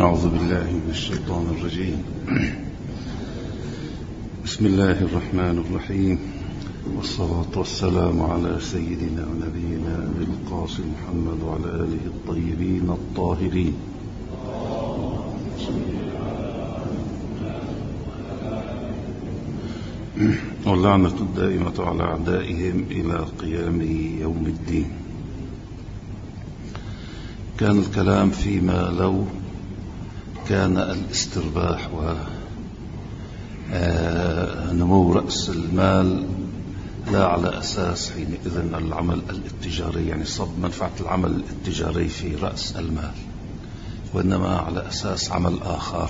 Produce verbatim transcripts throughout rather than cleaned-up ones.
أعوذ بالله من الشيطان الرجيم. بسم الله الرحمن الرحيم، والصلاة والسلام على سيدنا ونبينا أبي القاسم محمد وعلى آله الطيبين الطاهرين. واللعنة الدائمة على أعدائهم إلى قيام يوم الدين. كان الكلام فيما لو كان الاسترباح ونمو رأس المال لا على أساس حينئذ العمل الاتجاري، يعني صب منفعة العمل الاتجاري في رأس المال، وإنما على أساس عمل آخر،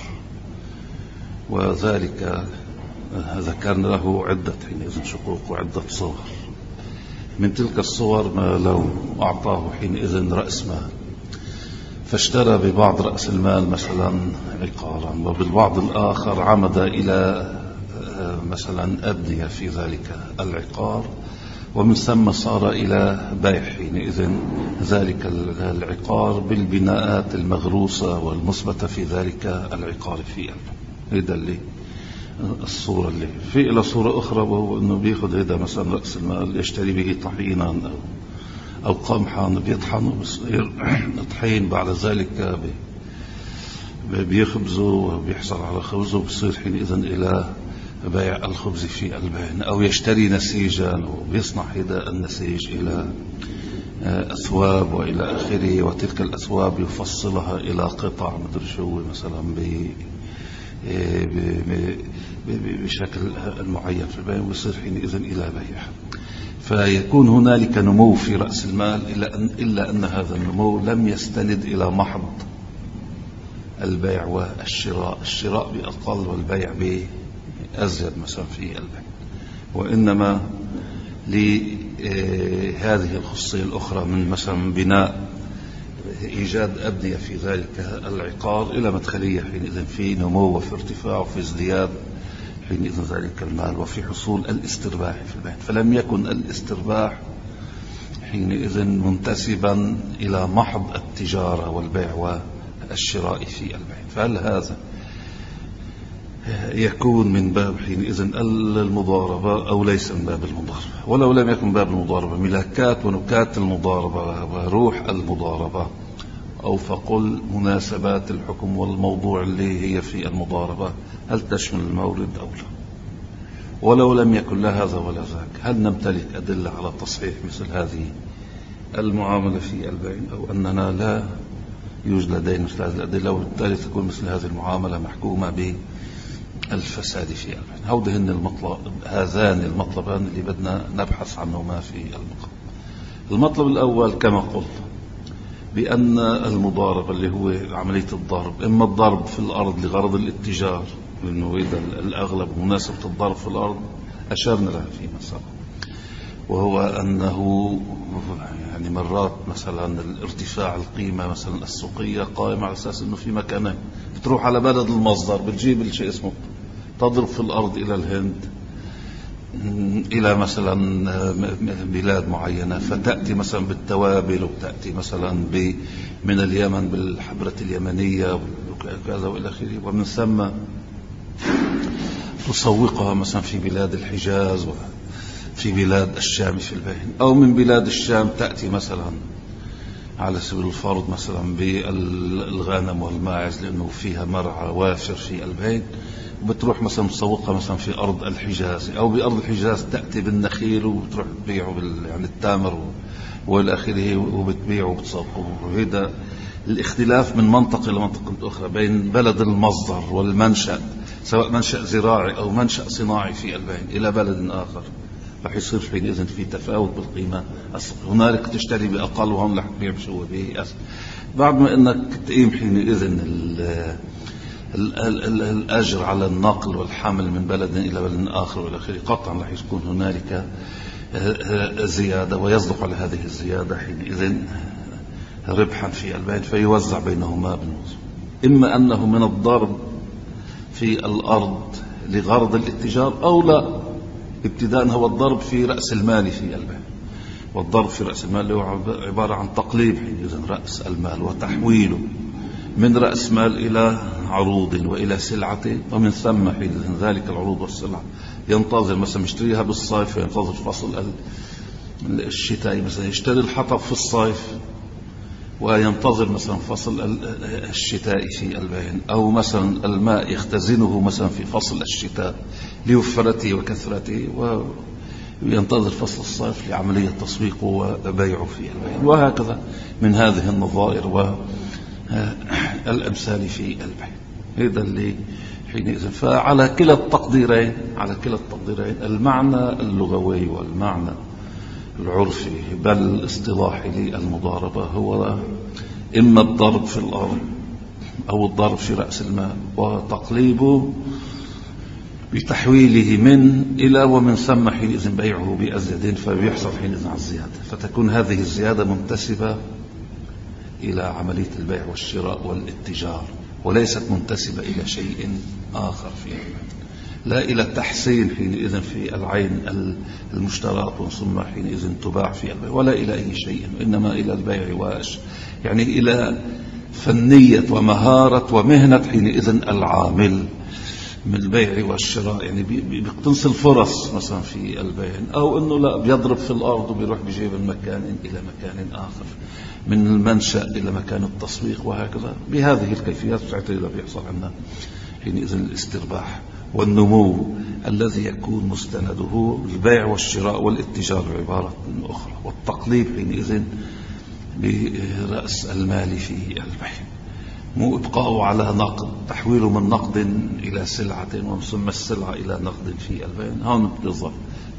وذلك ذكرنا له عدة حينئذ شقوق وعدة صور. من تلك الصور ما لو أعطاه حينئذ رأس مال فاشترى ببعض رأس المال مثلا عقارا، وبالبعض الآخر عمد إلى مثلا أبنية في ذلك العقار، ومن ثم صار إلى بيع حينئذ ذلك العقار بالبناءات المغروسة والمثبتة في ذلك العقار في هذا اللي الصورة اللي في. إلى صورة أخرى وهو أنه بيأخذ هذا مثلا رأس المال يشتري به طحينا أو أو قمحا بيطحن وبيصير طحين، بعد ذلك بيخبزه وبيحصل على خبزه وبيصير حينئذ إلى بيع الخبز في البين، أو يشتري نسيجا وبيصنع هذا النسيج إلى أثواب وإلى آخره، وتلك الأثواب يفصلها إلى قطع مدر شو مثلا ب بشكل معين في البيع، ويصير حينئذ إلى بيع. فيكون هنالك نمو في رأس المال، إلا أن, إلا أن هذا النمو لم يستند إلى محض البيع والشراء، الشراء بأقل والبيع بأزيد مثلا في البيع، وإنما لهذه الخصية الأخرى من مثلا بناء إيجاد أبنية في ذلك العقار إلى مدخلية حينئذ في نمو وفي ارتفاع وفي ازدياد حينئذ ذلك المال، وفي حصول الاسترباح في البيع. فلم يكن الاسترباح حينئذ منتسبا إلى محض التجارة والبيع والشراء في البيع. فهل هذا يكون من باب حينئذ المضاربة أو ليس من باب المضاربة؟ ولو لم يكن باب المضاربة، ملاكات ونكات المضاربة وروح المضاربة، أو فقل مناسبات الحكم والموضوع اللي هي في المضاربة، هل تشمل المورد أو لا؟ ولو لم يكن لا هذا ولا ذاك، هل نمتلك أدلة على تصحيح مثل هذه المعاملة في البيع، أو أننا لا يوجد لدينا مثل هذه الأدلة، وبالتالي تكون مثل هذه المعاملة محكومة بالفساد في البيع؟ هودهن المطلب، هذان المطلبان اللي بدنا نبحث عنهما في المقام. المطلب الأول كما قلت بأن المضاربة اللي هو عملية الضرب، إما الضرب في الأرض لغرض الاتجار، لأنه إذا الأغلب مناسبة الضرب في الأرض أشرنا لها في مسألة، وهو أنه يعني مرات مثلا الارتفاع القيمة مثلا السوقية قائمة على أساس أنه في مكانين، بتروح على بلد المصدر بتجيب الشيء اسمه تضرب في الأرض إلى الهند إلى مثلا بلاد معينة، فتأتي مثلا بالتوابل، وتأتي مثلا من اليمن بالحبرة اليمنية وكذا وإلى آخره، ومن ثم تسوقها مثلا في بلاد الحجاز وفي بلاد الشام في البين، أو من بلاد الشام تأتي مثلا على سبيل الفرض مثلا بالغنم والماعز لأنه فيها مرعى وافر في البين، وبتروح مثلا تسوقها مثلا في أرض الحجاز، أو بأرض الحجاز تأتي بالنخيل وبتروح تبيعه بال يعني التامر والى آخره، وبتبيعه وبتسوقه. وهذا الاختلاف من منطقة إلى منطقة أخرى بين بلد المصدر والمنشأ، سواء منشأ زراعي أو منشأ صناعي في البين، إلى بلد آخر، رح يصير حينئذ في تفاوت بالقيمة. هنالك تشتري بأقل وهم رح تبيع بشو به أسفل. بعد ما أنك تقيم حينئذ الأجر على النقل والحمل من بلد إلى بلد آخر والى آخره، قطعا رح يكون هنالك زيادة، ويصدق على هذه الزيادة حينئذ ربحا في البيع، فيوزع بينهما بالنصف. إما أنه من الضرب في الأرض لغرض الاتجار، أو لا، ابتداء هو الضرب في رأس المال في البيع. والضرب في رأس المال هو عبارة عن تقليب حينئذ رأس المال وتحويله من رأس مال إلى عروض وإلى سلعة، ومن ثم حين ذلك العروض والسلع ينتظر مثلا يشتريها بالصيف وينتظر فصل الشتاء، مثلا يشتري الحطب في الصيف وينتظر مثلا فصل الشتاء في البين، أو مثلا الماء يختزنه مثلا في فصل الشتاء لوفرته وكثرته وينتظر فصل الصيف لعملية تسويقه وبيعه في البين، وهكذا من هذه النظائر والأمثال في البين. هذا اللي حينئذ فعلى كلا التقديرين على كلا التقديرين المعنى اللغوي والمعنى العرفي بل الاصطلاحي للمضاربة هو إما الضرب في الأرض أو الضرب في رأس المال وتقليبه بتحويله من إلى، ومن ثم حينئذ بيعه بأزيد، فبيحصل حينئذ على الزيادة، فتكون هذه الزيادة منتسبة إلى عملية البيع والشراء والاتجار، وليست منتسبة إلى شيء آخر فيه، لا إلى التحسين حينئذ في العين المشترات ثم حينئذ تباع في البيع، ولا إلى أي شيء، إنما إلى البيع واش يعني إلى فنية ومهارة ومهنة حينئذ العامل من البيع والشراء. يعني بيقتنص الفرص مثلا في البيع، أو أنه لا بيضرب في الأرض وبيروح بيجيب من مكان إلى مكان آخر، من المنشأ إلى مكان التسويق، وهكذا بهذه الكيفيات تعتبر بيحصل عندنا حينئذ الاسترباح والنمو الذي يكون مستنده البيع والشراء والاتجار بعبارة أخرى، والتقليب حينئذ برأس المال في البيع، مو إبقاءه على نقد، تحويله من نقد إلى سلعة ومن ثم السلعة إلى نقد في البيع، هون بالضبط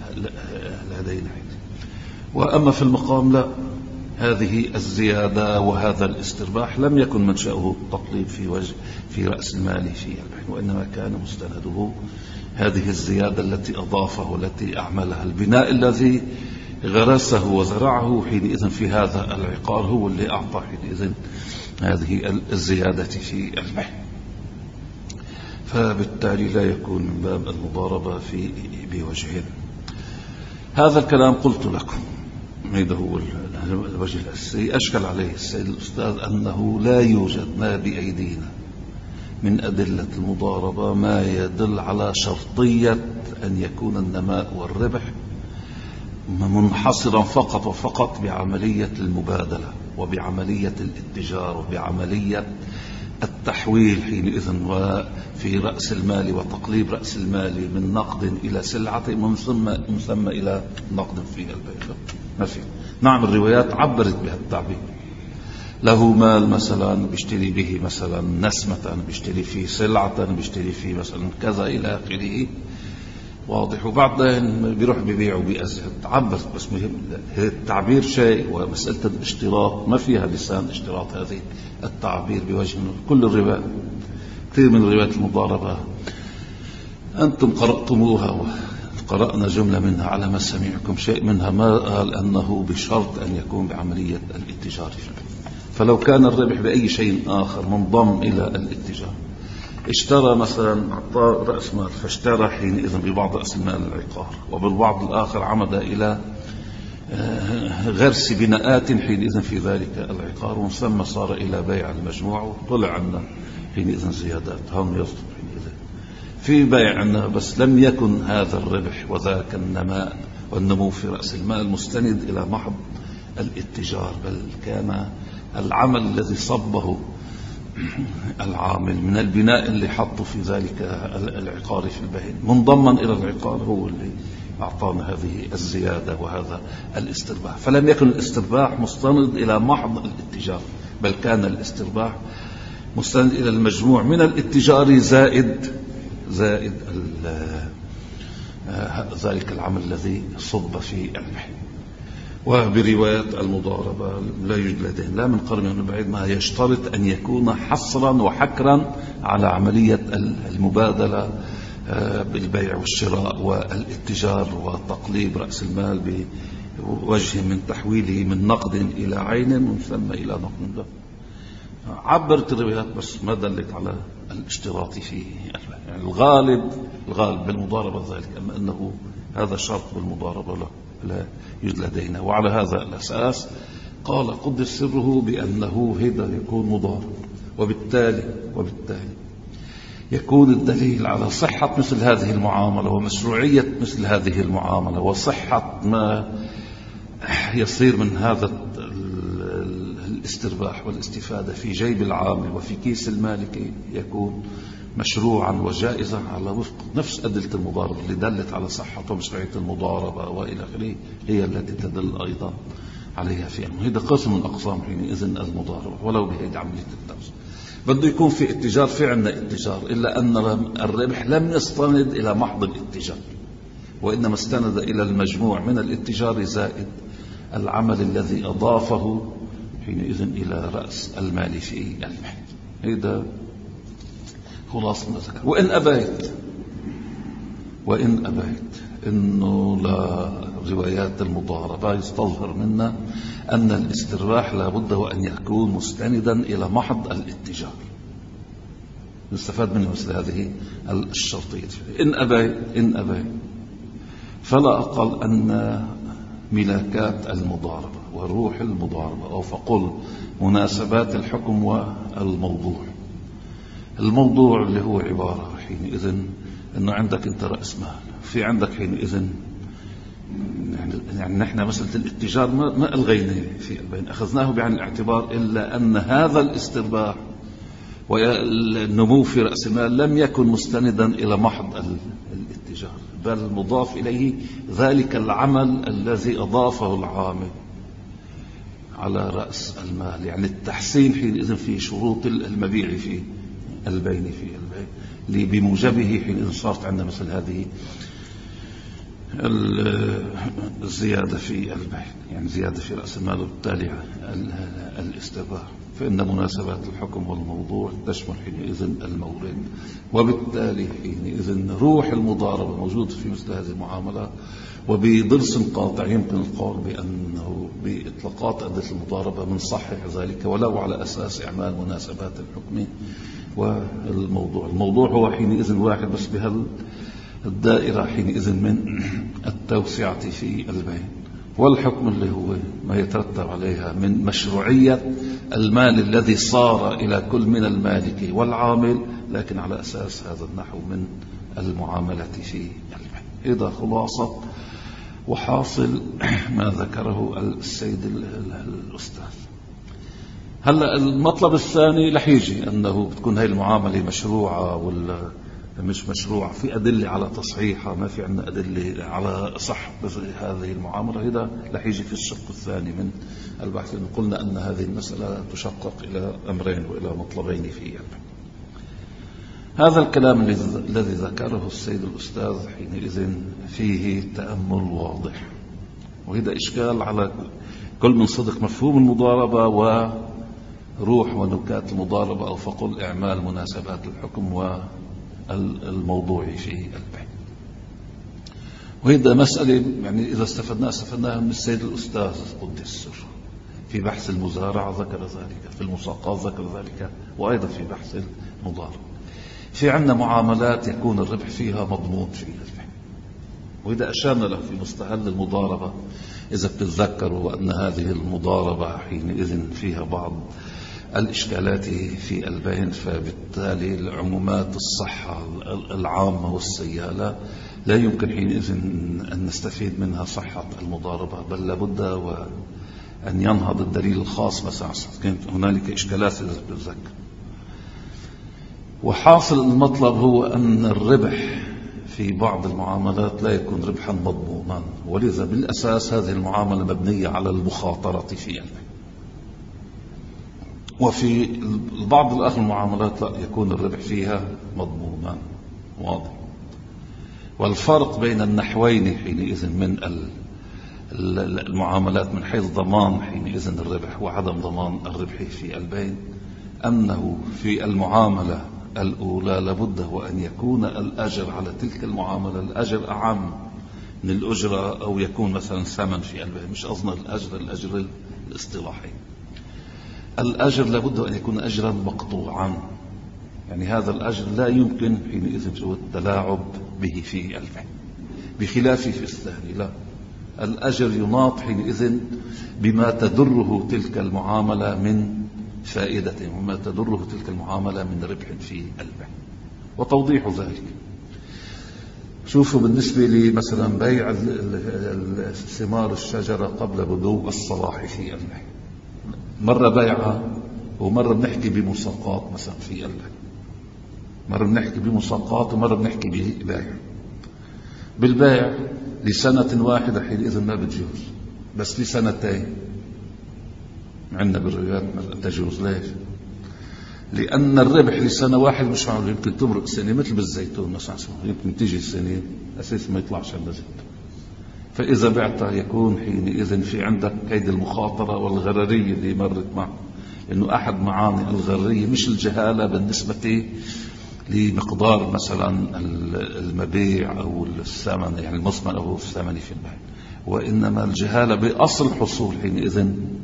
لدينا. وأما في المقام لا، هذه الزيادة وهذا الاسترباح لم يكن منشأه التقليب في وجه في رأس المال في البيع، وإنما كان مستنده هذه الزيادة التي أضافه والتي أعملها، البناء الذي غرسه وزرعه حينئذ في هذا العقار هو اللي أعطى حينئذ هذه الزيادة في البيع. فبالتالي لا يكون من باب المضاربة في بوجهين. هذا الكلام قلت لكم هذا هو الوجه الأساسي. أشكل عليه السيد الأستاذ أنه لا يوجد ما بأيدينا من أدلة المضاربة ما يدل على شرطية أن يكون النماء والربح منحصرا فقط وفقط بعملية المبادلة وبعملية الاتجار وبعملية التحويل حينئذ وفي رأس المال وتقليب رأس المال من نقد إلى سلعة من ثم, من ثم إلى نقد في البيع. ما في. نعم الروايات عبرت بهذا التعبير، له مال مثلا بيشتري به مثلا نسمة، بيشتري فيه سلعة، بيشتري فيه مثلا كذا إلى آخره، واضح، وبعدين بيروح بيبيعه بأزيد. عبرت بس مهم التعبير شيء، ومسألة الاشتراط ما فيها لسان اشتراط هذه التعبير بوجه كل الروايات. كثير من روايات المضاربة أنتم قرأتموها وقرأنا جملة منها على مسامعكم، شيء منها ما قال أنه بشرط أن يكون بعملية الاتجار، فلو كان الربح بأي شيء آخر منضم إلى الاتجار، اشترى مثلا أعطى رأس مال فاشترى حينئذ ببعض رأس المال العقار، وبالبعض الآخر عمد إلى غرس بناءات حينئذ في ذلك العقار، ومن ثم صار إلى بيع المجموع وطلع عنا حينئذ زيادات. هم يصدق حينئذ في بيع عنا، بس لم يكن هذا الربح وذاك النماء والنمو في رأس المال مستند إلى محض الاتجار، بل كان العمل الذي صبه العامل من البناء اللي حطه في ذلك العقار في البيع منضما إلى العقار هو اللي أعطانا هذه الزيادة وهذا الاسترباح. فلم يكن الاسترباح مستند إلى محض الاتجار، بل كان الاسترباح مستند إلى المجموع من الاتجار زائد زائد ذلك العمل الذي صب في البيع. وبروايات المضاربة لا يوجد لديهم لا من قرب من بعيد ما يشترط أن يكون حصرا وحكرا على عملية المبادلة بالبيع والشراء والاتجار وتقليب رأس المال بوجه من تحويله من نقد إلى عين ومن ثم إلى نقد. عبرت الروايات بس ما دلت على الاشتراط فيه. يعني الغالب الغالب بالمضاربة ذلك، أما أنه هذا شرط بالمضاربة لا لا يوجد لدينا. وعلى هذا الأساس قال قدس سره بأنه هذا يكون مضارب، وبالتالي وبالتالي يكون الدليل على صحة مثل هذه المعاملة ومشروعية مثل هذه المعاملة وصحة ما يصير من هذا الاسترباح والاستفادة في جيب العامل وفي كيس المالك يكون مشروعا وجائزا على وفق نفس أدلة المضاربة اللي دلت على صحة ومشروعية المضاربة وإلى آخره، هي التي تدل أيضا عليها في علم. هذا قسم من أقسام حينئذ المضاربة ولو بهذه عملية الدرس. بده يكون في اتجار، في عندنا اتجار، إلا أن الربح لم يستند إلى محض الاتجار، وإنما استند إلى المجموع من الاتجار زائد العمل الذي أضافه حينئذ إلى رأس المال في المحل. هذا خلاص ما ذكر. وإن أبيت وإن أبيت إنه لروايات المضاربة يستظهر منا أن الاسترباح لابد وأن يكون مستندا إلى محض الاتجار، نستفاد منه مثل هذه الشرطية. إن أبيت إن أبيت فلا أقل أن ملاكات المضاربة وروح المضاربة، أو فقل مناسبات الحكم والموضوع. الموضوع اللي هو عبارة حينئذ أنه عندك أنت رأس مال، في عندك حينئذ يعني, يعني نحن مسألة الاتجار ما, ما ألغينا في البين، أخذناه بعين الاعتبار، إلا أن هذا الاسترباح والنمو في رأس المال لم يكن مستندا إلى محض الاتجار، بل مضاف إليه ذلك العمل الذي أضافه العامل على رأس المال، يعني التحسين حينئذ في شروط المبيع في البين في البين اللي بموجبه حينئذ صارت عندنا مثل هذه الزيادة في البين، يعني زيادة في رأس المال وبالتالي الاسترباح. فإن مناسبات الحكم والموضوع تشمل حينئذ المورد، وبالتالي حينئذ روح المضاربة موجود في مثل هذه المعاملة. وبضرس قاطع يمكن القول بأنه بإطلاقات أدلة المضاربة من صحح ذلك ولو على أساس إعمال مناسبات الحكم والموضوع. الموضوع هو حينئذ واحد بس بهالدائرة حينئذ من التوسعة في البين، والحكم اللي هو ما يترتب عليها من مشروعية المال الذي صار إلى كل من المالك والعامل، لكن على أساس هذا النحو من المعاملة في البين. إذا خلاصة وحاصل ما ذكره السيد الأستاذ. هلأ المطلب الثاني رح يجي أنه بتكون هاي المعاملة مشروعة ولا مش مشروعة، في أدلة على تصحيحها، ما في عندنا أدلة على صح هذه المعاملة. هذا رح يجي في الشق الثاني من البحث، لأن قلنا أن هذه المسألة تشقق إلى أمرين وإلى مطلبين في البحث. هذا الكلام الذي ذكره السيد الأستاذ حينئذ فيه تأمل واضح، وهذا إشكال على كل من صدق مفهوم المضاربة وروح ونكات المضاربة، أو فقل إعمال مناسبات الحكم والموضوع في البيع. وهذا مسألة يعني إذا استفدناها استفدناها من السيد الأستاذ قدس السر في بحث المزارعة ذكر ذلك، في المساقات ذكر ذلك، وأيضا في بحث المضاربة. في عندنا معاملات يكون الربح فيها مضمون في البيع، وإذا أشارنا له في مستهل المضاربة إذا بتتذكروا أن هذه المضاربة حينئذ فيها بعض الإشكالات في البين، فبالتالي العمومات الصحة العامة والسيالة لا يمكن حينئذ أن نستفيد منها صحة المضاربة، بل لابد وأن ينهض الدليل الخاص. مثلا كانت هنالك إشكالات إذا بتتذكر. وحاصل المطلب هو أن الربح في بعض المعاملات لا يكون ربحا مضمونا، ولذا بالأساس هذه المعاملة مبنية على المخاطرة في البيع. وفي بعض الآخر المعاملات لا يكون الربح فيها مضمونا واضح. والفرق بين النحوين حينئذ من المعاملات من حيث ضمان حينئذ الربح وعدم ضمان الربح في البين أنه في المعاملة الأولى لابد وأن يكون الأجر على تلك المعاملة الأجر أعم من الأجرة، أو يكون مثلا ثمن في البيع، مش أظن الأجر الأجر الاصطلاحي. الأجر لابد أن يكون أجرا مقطوعا، يعني هذا الأجر لا يمكن حينئذ التلاعب به في البيع، بخلافه في الثاني لا، الأجر يناط حينئذ بما تدره تلك المعاملة من فائدة وما تدره تلك المعاملة من ربح في البيع. وتوضيح ذلك، شوفوا بالنسبة لي مثلا بيع ثمار الشجرة قبل بدو الصلاح في البيع، مرة بيعها ومرة بنحكي بمساقات مثلا في البيع، مرة بنحكي بمساقات ومرة بنحكي ببيع. بالبيع لسنة واحدة حينئذ ما بتجوز، بس لسنتين عندنا بالروايات تجوز. ليش؟ لأن الربح لسنة واحد مش معقول، يمكن تمرق سنة مثل بالزيتون مثلا، يمكن تيجي سنة أساس ما يطلعش عندنا زيتون. فإذا بعتها يكون حينئذ في عندك كيد المخاطرة والغررية اللي مرت معه، لأنه أحد معاني الغررية مش الجهالة بالنسبة لمقدار مثلا المبيع أو الثمن، يعني المثمن أو الثمن في البيع، وإنما الجهالة بأصل الحصول. حينئذ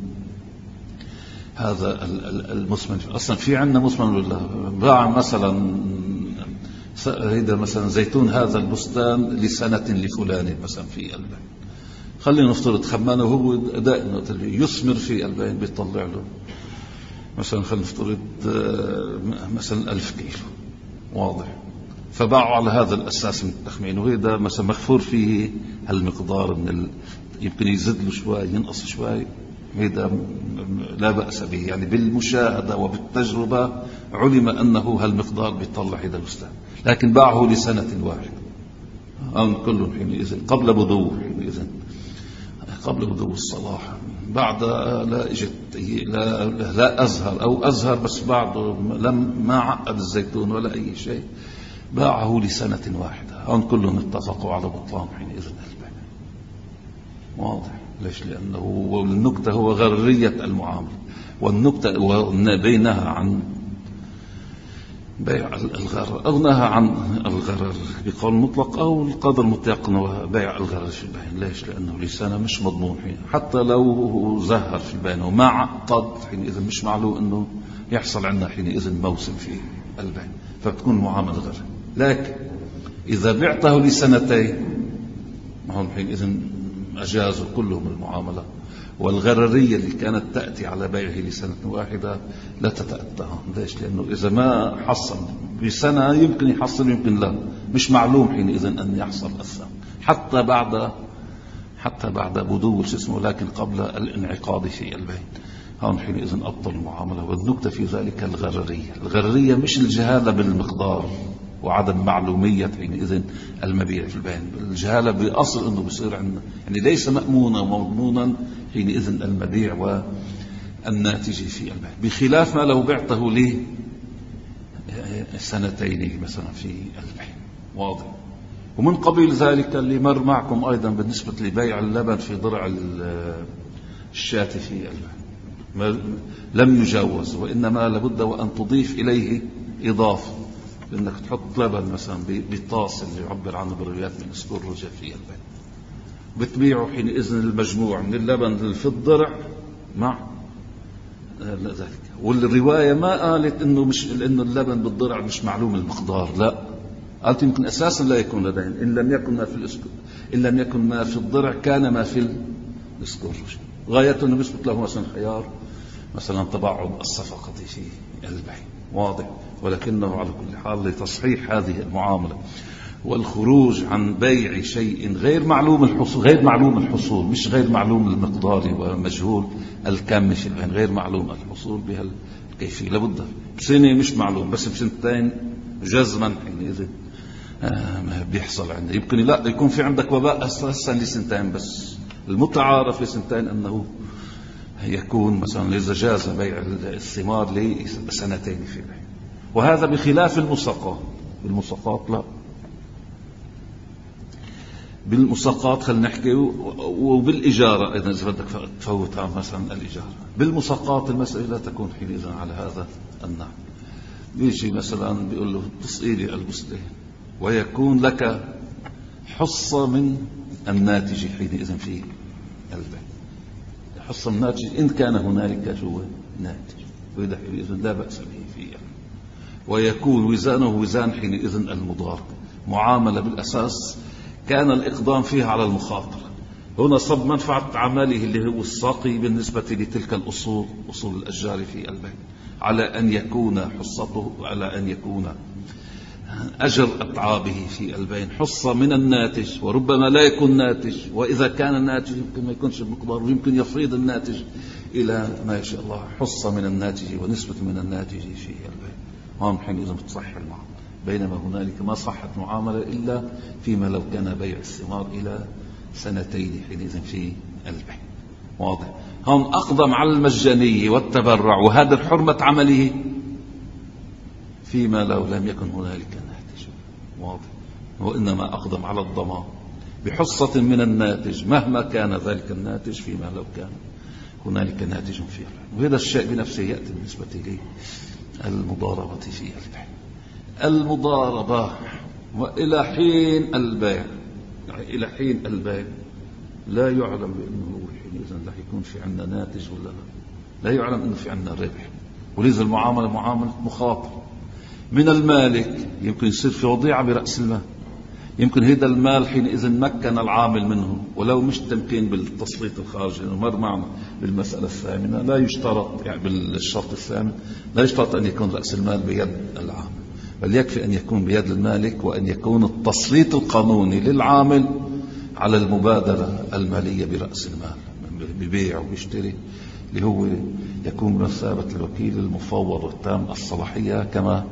هذا المثمن أصلا في عندنا مثمن ولا باع مثلا هيدا مثلا زيتون هذا البستان لسنة لفلان مثلا في البيع، خلينا نفترض خمانه هو دائما يثمر في البيع بيطلع له مثلا خلينا نفترض مثلا ألف كيلو، واضح، فباعوا على هذا الأساس من التخمين، وهذا مثلا مغفور فيه هالمقدار من ال... يمكن يزيد له شوي ينقص شوي، هذا لا بأس به، يعني بالمشاهدة وبالتجربة علم أنه هالمقدار بيطلع هذا البستان، لكن باعه لسنة واحدة أن كل حينئذ قبل بدو حينئذ قبل بدو الصلاح، بعد لا اجت لا, لا أزهر أو أزهر بس بعده لم ما عقد الزيتون ولا أي شيء، باعه لسنة واحدة، أن كلهم اتفقوا على بطلان حينئذ البيع. واضح؟ ليش؟ لأنه والنكتة هو غررية المعاملة، والنكتة بينها عن بيع الغرر أو نهى عن الغرر بقول مطلق أو القدر متيقن وبيع الغرر في البين. ليش؟ لأنه لسانه مش مضمون حين، حتى لو زهر في البين وما عقد حينئذ مش معلوم أنه يحصل عندنا حينئذ موسم في البين، فبتكون معاملة غرر. لكن إذا بعته لسنتين هم حينئذ أجازوا كلهم المعاملة، والغررية اللي كانت تأتي على بيعه لسنة واحدة لا تتأتى. ليش؟ لأنه إذا ما حصل بسنة يمكن يحصل يمكن لا، مش معلوم حينئذ أن يحصل الثمن حتى بعد حتى بعد بدو اسمه، لكن قبل الانعقاد في البيع هون حينئذ أبطل المعاملة. والنكتة في ذلك الغررية، الغررية مش الجهالة بالمقدار وعدم معلومية حينئذ المبيع في البيع، الجهالة بأصل أنه بيصير عندنا يعني ليس مأمونا ومضمونا حينئذ المبيع والناتج في البيع، بخلاف ما لو بعته لي سنتين مثلا في البيع. واضح؟ ومن قبيل ذلك اللي مر معكم أيضا بالنسبة لبيع اللبن في ضرع الشاة في البيع لم يجوز، وإنما لابد وأن تضيف إليه إضافة، لأنك تحط لبن مثلا بالطاس اللي يعبر عنه بالروايات من اسكورجة في البيع، بتبيعه حينئذ المجموع من اللبن في الضرع مع ذلك. والرواية ما قالت إنه مش إنه اللبن بالضرع مش معلوم المقدار، لا، قالت يمكن أساسا لا يكون لدين، إن لم يكن ما في الاسكور إن لم يكن ما في الضرع كان ما في الاسكورجة، غاية إنه بيثبت له مثلا خيار مثلا تباعد الصفقة في البيع. واضح؟ ولكنه على كل حال لتصحيح هذه المعاملة والخروج عن بيع شيء غير معلوم الحصول، غير معلوم الحصول مش غير معلوم المقدار ومجهول الكم في البيع، غير معلوم الحصول بهالكيفية، لابد بسنة مش معلوم بس بسنتين جزما حينئذ آه بيحصل عندنا. يمكن لا يكون في عندك وباء أساسا لسنتين، بس المتعارف لسنتين أنه يكون مثلا إذا جاز بيع الثمار لسنتين في البيع، وهذا بخلاف المساقات. بالمساقات لا، بالمساقات خلينا نحكي وبالإجارة أيضا إذا بدك تفوتها مثلا الإجارة. بالمساقات المسألة لا تكون حينئذ على هذا النحو، بيجي مثلا بيقول له تصقيلي البستان ويكون لك حصة من الناتج حينئذ في البيع، حصة من الناتج إن كان هنالك جوا ناتج، وإذا حينئذ لا بأس به فيه، ويكون وزانه وزان حينئذ المضارب، معاملة بالأساس كان الإقدام فيها على المخاطرة، هنا صب منفعة عمله اللي هو الساقي بالنسبة لتلك الأصول، أصول الأشجار في البين، على أن يكون حصته، على أن يكون أجر أتعابه في البين حصة من الناتج، وربما لا يكون ناتج، وإذا كان الناتج يمكن ما يكونش بمقدار، ويمكن يفيض الناتج إلى ما يشاء الله، حصة من الناتج ونسبة من الناتج في البين. هون حينئذ بتصح المعاملة، بينما هنالك ما صحت معاملة إلا فيما لو كان بيع الثمار إلى سنتين حينئذ في البين. واضح؟ هون أقدم على المجانية والتبرع وهذا حرمة عمله فيما لو لم يكن هنالك ناتج. واضح؟ وإنما أقدم على الضمان بحصة من الناتج مهما كان ذلك الناتج فيما لو كان هنالك ناتج في البين. وهذا الشيء بنفسه يأتي بالنسبة للمضاربة في البين. المضاربة وإلى حين البيع، يعني إلى حين البيع لا يعلم بأنه حينئذ لا يكون في عندنا ناتج ولا لا، لا يعلم أنه في عندنا ربح، ولذا المعاملة معاملة مخاطرة. من المالك يمكن يصير في وضيعة برأس المال، يمكن هذا المال حينئذ مكن العامل منه ولو مش تمكين بالتسليط الخارجي. مر معنا بالمسألة الثامنة لا يشترط، يعني بالشرط الثامن لا يشترط أن يكون رأس المال بيد العامل، بل يكفي أن يكون بيد المالك، وأن يكون التسليط القانوني للعامل على المبادرة المالية برأس المال، ببيع وبيشتري، اللي هو يكون بمثابة الوكيل المفوض والتام الصلاحية كما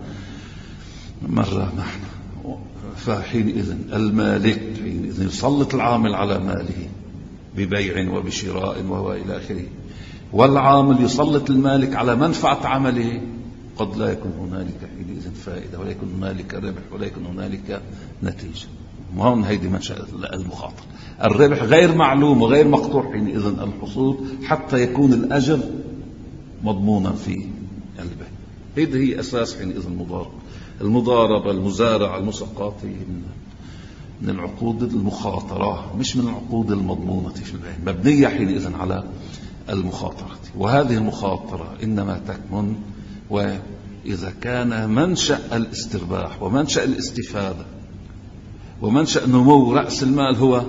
مر معنا. فحينئذ المالك حينئذ يسلط العامل على ماله ببيع وبشراء وإلى آخره، والعامل يسلط المالك على منفعة عمله. قد لا يكون هنالك حينئذ فائدة، ولا يكون هنالك ربح، ولا يكون هنالك نتيجة. وهون هيدي منشأ المخاطر. الربح غير معلوم وغير مقطوع حينئذ الحصول حتى يكون الأجر مضمونا في البيع. هذه هي أساس حينئذ المضاربة. المضاربة المزارعة المسقطة من العقود المخاطرة، مش من العقود المضمونة في البيع، مبنية حينئذ على المخاطرة. وهذه المخاطرة إنما تكمن وإذا كان منشأ الاسترباح ومنشأ الاستفادة ومنشأ نمو رأس المال هو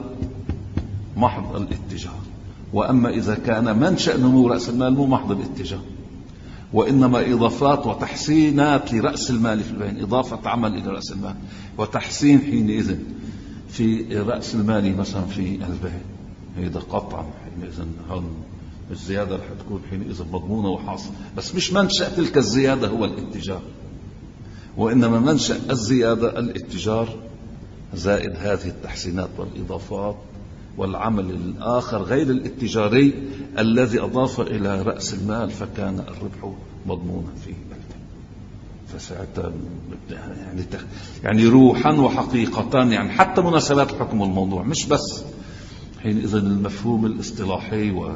محض الاتجار. وأما إذا كان منشأ نمو رأس المال مو محض الاتجار، وإنما إضافات وتحسينات لرأس المال في البيع، إضافة عمل إلى رأس المال وتحسين حينئذ في رأس المال مثلا في البيع، هذا قطعا حينئذ هون الزيادة رح تكون حينئذ مضمونة وحاصلة، بس مش منشأ تلك الزيادة هو الاتجار، وإنما منشأ الزيادة الاتجار زائد هذه التحسينات والإضافات والعمل الآخر غير الاتجاري الذي أضاف إلى رأس المال، فكان الربح مضمونا فيه. فساعتها يعني يعني روحا وحقيقة، يعني حتى مناسبات الحكم والموضوع، مش بس حينئذ المفهوم الاصطلاحي و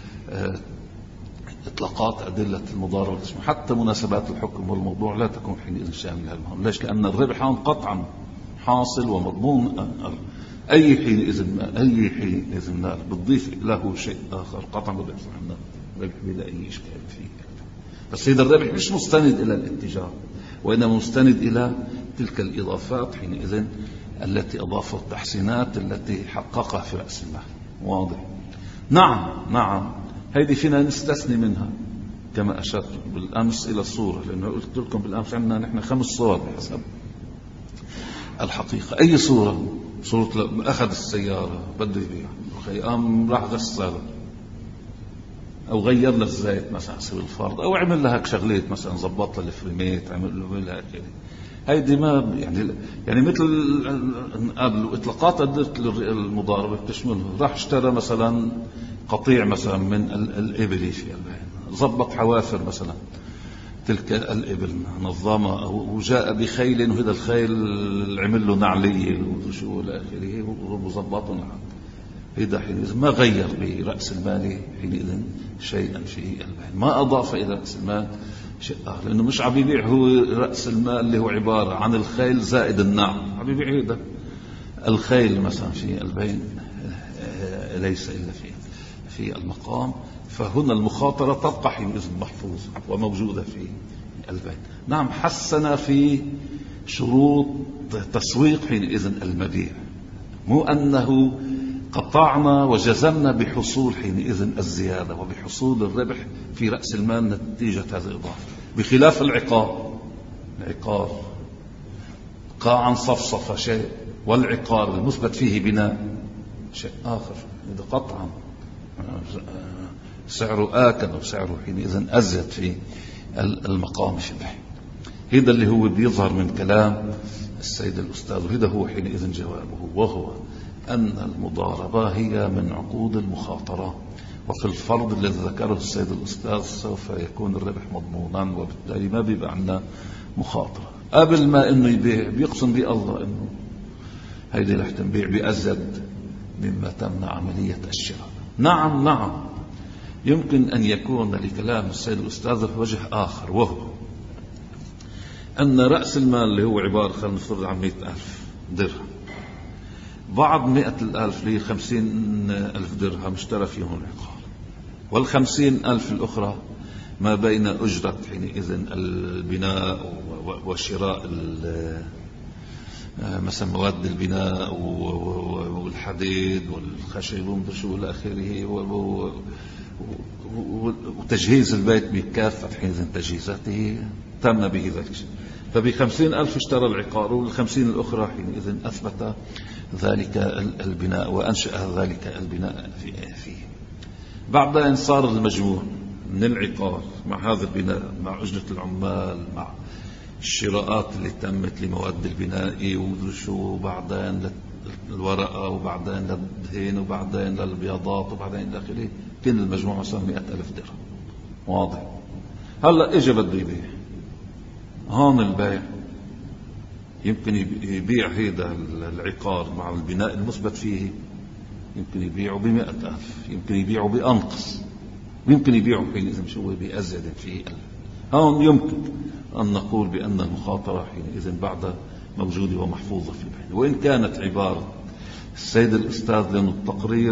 إطلاقات أدلة المضاربة، حتى مناسبات الحكم والموضوع لا تكون حينئذ شاملة لهم. ليش؟ لأن الربح قطعا حاصل ومضمون. أي حينئذ أي حينئذ مال بتضيف له شيء آخر قطعا بيحصل عندنا ربح بلا أي إشكال فيه. بس هذا الربح مش مستند إلى الاتجار، وإنما مستند إلى تلك الإضافات حينئذ التي أضافت التحسينات التي حققها في رأس المال. واضح؟ نعم نعم، هذه فينا نستثني منها كما أشرت بالأمس إلى الصورة، لأنه قلت لكم بالأمس عندنا نحن خمس صور بحسب الحقيقة. أي صورة؟ صورة أخذ السيارة بده يبيع، قام راح غسلها أو غير لها الزيت مثلا على سبيل الفرض، أو عمل لها شغلات مثلا زبط لها الفريمات، عمل لها كذا. هيدي ما يعني يعني مثل قبل إطلاقات المضاربة بتشمله. راح اشترى مثلا قطيع مثلا من الإبل في البيع، زبط حوافر مثلا تلك الإبل نظامة، وجاء بخيل وهذا الخيل عمل له نعلية وشو إلى آخره وظبطه. نعم، هذا حينئذ ما غير برأس المال حينئذ شيئا في البيع، ما أضاف إلى رأس المال شيء آخر، لأنه مش عم يبيع هو رأس المال اللي هو عبارة عن الخيل زائد النعم، عم يبيع هذا الخيل مثلا في البيع ليس إلا في في المقام. فهنا المخاطرة تبقى حينئذ محفوظة وموجودة في البيع. نعم، حسنا في شروط تسويق حينئذ المبيع، مو أنه قطعنا وجزمنا بحصول حينئذ الزيادة وبحصول الربح في رأس المال نتيجة هذه الإضافة، بخلاف العقار. العقار قاعا صفصف شيء، والعقار المثبت فيه بناء شيء آخر. إذا قطعا سعره آكد وسعره حينئذ أزيد في المقام شبه. هذا اللي هو بيظهر من كلام السيد الأستاذ، وهذا هو حينئذ جوابه، وهو أن المضاربة هي من عقود المخاطرة، وفي الفرض الذي ذكره السيد الأستاذ سوف يكون الربح مضمونا، وبالتالي ما بيبقى عندنا مخاطرة. قبل ما إنه يبيع بيقسم بي الله إنه هيدي رح تنبيع بأزيد مما تمنع عملية الشراء. نعم نعم يمكن أن يكون لكلام السيد الأستاذ في وجه آخر، وهو أن رأس المال اللي هو عبارة خلينا نفترض عن مئة ألف درهم، بعض مئة الألف اللي خمسين ألف درهم اشترى فيهم العقار، والخمسين ألف الأخرى ما بين أجرة حينئذ البناء وشراء مثلا مواد البناء والحديد والخشب وشو إلى آخره، وتجهيز البيت بكافة حينئذ تجهيزاته تم به ذلك. فبخمسين ألف اشترى العقار، والخمسين الأخرى حينئذ أثبت ذلك البناء وأنشأ ذلك البناء فيه. بعدين صار المجموع من العقار مع هذا البناء مع أجرة العمال مع الشراءات اللي تمت لمواد البناء وشو، وبعدين الورقة، وبعدين للدهين، وبعدين للبياضات، وبعدين إلى آخره، كان المجموع مثلا مئة ألف درهم. واضح؟ هلا إجا بده يبيع. هون البيع يمكن يبيع هذا العقار مع البناء المثبت فيه، يمكن يبيعه بمئة ألف، يمكن يبيعه بأنقص، ويمكن يبيعه حينئذ شو بأزيد فيه. هون يمكن أن نقول بأن المخاطرة حينئذ بعد موجودة ومحفوظة في البيع. وإن كانت عبارة السيد الأستاذ لأنه التقرير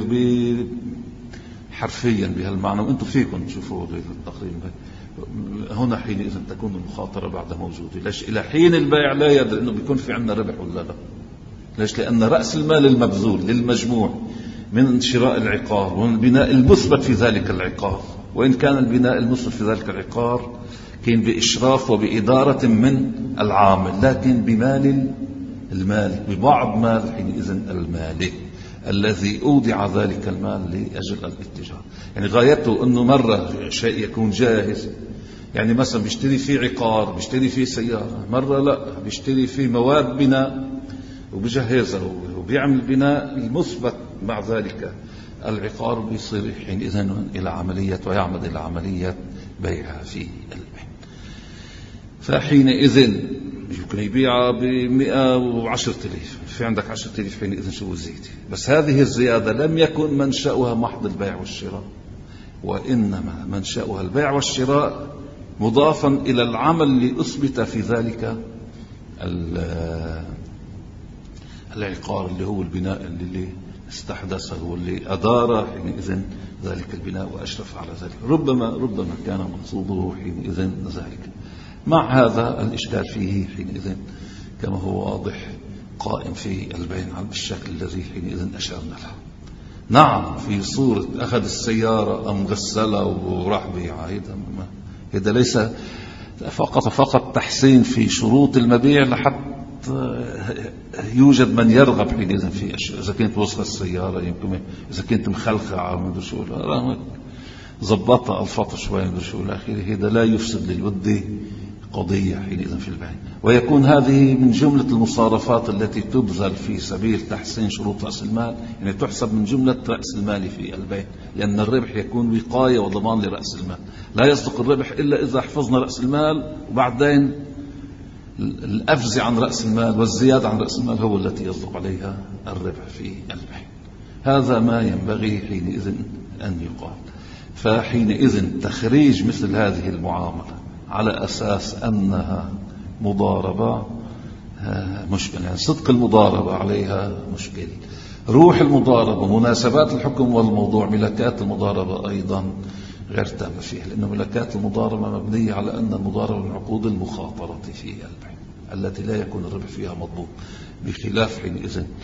حرفيا بهالمعنى، وأنتم فيكم تشوفوا التقرير هنا حينئذ تكون المخاطرة بعد موجودة. ليش؟ إلى حين البيع لا يدري أنه بيكون في عندنا ربح ولا لا. ليش؟ لأن رأس المال المبذول للمجموع من شراء العقار ومن البناء المثبت في ذلك العقار، وإن كان البناء المثبت في ذلك العقار كان بإشراف وبإدارة من العامل، لكن بمال المالك، ببعض مال حينئذ المالك الذي أودع ذلك المال لأجل الاتجار. يعني غايته أنه مرة شيء يكون جاهز، يعني مثلا بيشتري فيه عقار، بيشتري فيه سيارة، مرة لا بيشتري فيه مواد بناء وبيجهزها وبيعمل بناء المثبت مع ذلك العقار، بيصير حينئذ إلى عملية ويعمد إلى عملية بيعها في البيع. فحينئذ يمكن يبيعها بمئة وعشرة آلاف، في عندك عشرة آلاف حينئذ شو زيادة. بس هذه الزيادة لم يكن منشأها محض البيع والشراء، وإنما منشأها البيع والشراء مضافا إلى العمل اللي أثبت في ذلك العقار اللي هو البناء اللي استحدثه واللي أدار حينئذ ذلك البناء وأشرف على ذلك. ربما ربما كان مقصوده حينئذ ذلك. مع هذا الإشكال فيه حينئذ كما هو واضح قائم في البيع بالشكل الذي حينئذ أشرنا له. نعم في صورة أخذ السيارة أم غسلها وراح بيعها، هذا ليس فقط فقط تحسين في شروط المبيع لحتى يوجد من يرغب حينئذ في أشياء. إذا كنت وسخ السيارة يمكن، إذا كنت مخلخة من شو ضبطها الفطر شوي من شو الأخير، هذا لا يفسد للود قضية حينئذ في البيع. ويكون هذه من جملة المصارفات التي تبذل في سبيل تحسين شروط رأس المال، يعني تحسب من جملة رأس المال في البيع، لأن الربح يكون وقاية وضمان لرأس المال. لا يصدق الربح إلا إذا حفظنا رأس المال، وبعدين الأفزع عن رأس المال والزيادة عن رأس المال هو التي يصدق عليها الربح في البيع. هذا ما ينبغي حينئذ أن يقال. فحينئذ تخريج مثل هذه المعاملة على أساس أنها مضاربة مشكلة، يعني صدق المضاربة عليها مشكلة. روح المضاربة، مناسبات الحكم والموضوع، ملكات المضاربة أيضا غير تامة فيها، لأن ملكات المضاربة مبنية على أن المضاربة من عقود المخاطرة في البيع التي لا يكون الربح فيها مضبوط، بخلاف حينئذ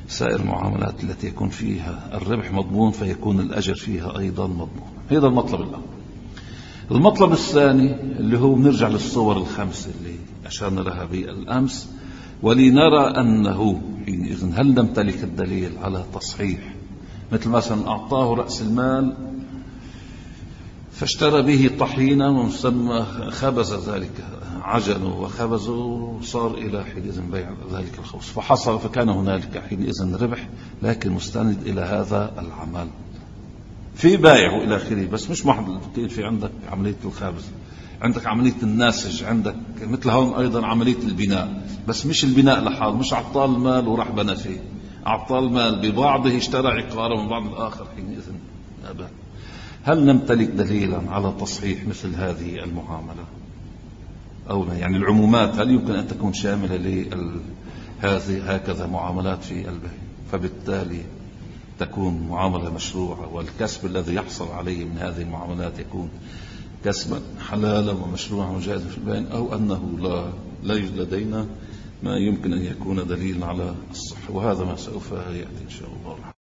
سائر المعاملات التي يكون فيها الربح مضمون فيكون الأجر فيها أيضا مضمون. هذا المطلب الأول. المطلب الثاني اللي هو بنرجع للصور الخمسة اللي أشرنا لها بالأمس، ولنرى أنه إذن هل نمتلك الدليل على تصحيح، مثل مثلا أعطاه رأس المال فاشترى به طحينا ومسمى خبز ذلك عجنه وخبزه وصار إلى حينئذ بيع ذلك الخبز فحصل، فكان هنالك حينئذ ربح لكن مستند إلى هذا العمل في بائع إلى آخره. بس مش محض في عندك عملية الخبز، عندك عملية الناسج، عندك مثل هون أيضا عملية البناء، بس مش البناء لحال، مش أعطاه المال وراح بنى فيه، أعطاه المال ببعضه اشترى عقارا من بعض الآخر حينئذ أبا. هل نمتلك دليلا على تصحيح مثل هذه المعاملة أو لا؟ يعني العمومات هل يمكن أن تكون شاملة لهذه هكذا معاملات في البيع، فبالتالي تكون معاملة مشروعة والكسب الذي يحصل عليه من هذه المعاملات يكون كسبا حلالا ومشروعا وجائزا في البيع، أو أنه لا لا يوجد لدينا ما يمكن أن يكون دليل على الصحة. وهذا ما سوف يأتي إن شاء الله.